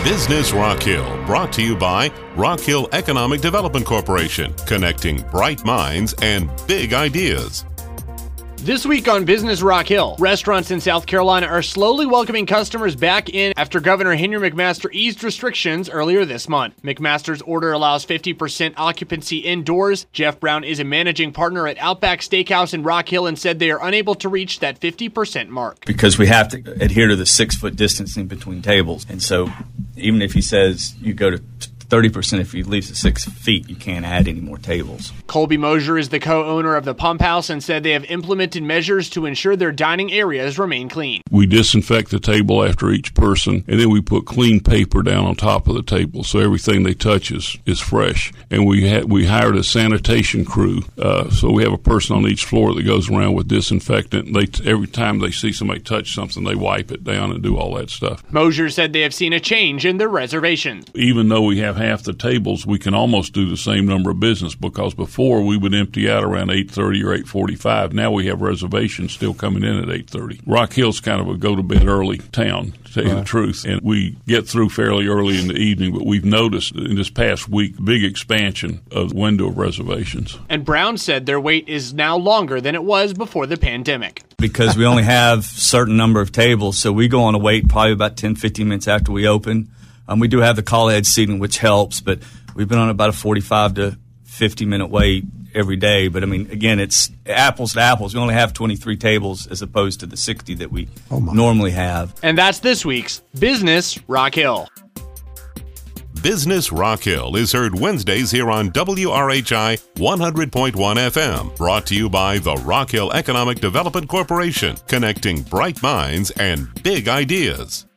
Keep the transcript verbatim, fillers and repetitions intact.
Business Rock Hill, brought to you by Rock Hill Economic Development Corporation, connecting bright minds and big ideas. This week on Business Rock Hill, restaurants in South Carolina are slowly welcoming customers back in after Governor Henry McMaster eased restrictions earlier this month. McMaster's order allows fifty percent occupancy indoors. Jeff Brown is a managing partner at Outback Steakhouse in Rock Hill and said they are unable to reach that fifty percent mark. Because we have to adhere to the six-foot distancing between tables. And so even if he says you go to thirty percent, if he leaves at six feet, you can't add any more tables. Colby Mosier is the co-owner of the Pump House and said they have implemented measures to ensure their dining areas remain clean. We disinfect the table after each person, and then we put clean paper down on top of the table so everything they touch is, is fresh. And we ha- we hired a sanitation crew, uh, so we have a person on each floor that goes around with disinfectant. They t- every time they see somebody touch something, they wipe it down and do all that stuff. Mosier said they have seen a change in their reservations. Even though we have half the tables, we can almost do the same number of business, because before we would empty out around eight thirty or eight forty-five. Now we have reservations still coming in at eight thirty. Rock Hill's kind of a go-to-bed early town, to tell you the truth, and we get through fairly early in the evening, but we've noticed in this past week big expansion of the window of reservations. And Brown said their wait is now longer than it was before the pandemic. Because we only have a certain number of tables, so we go on a wait probably about ten, fifteen minutes after we open. Um, we do have the call-ahead seating, which helps, but we've been on about a forty-five to fifty minute wait every day. But, I mean, again, it's apples to apples. We only have twenty-three tables as opposed to the sixty that we oh normally have. And that's this week's Business Rock Hill. Business Rock Hill is heard Wednesdays here on W R H I one hundred point one F M, brought to you by the Rock Hill Economic Development Corporation, connecting bright minds and big ideas.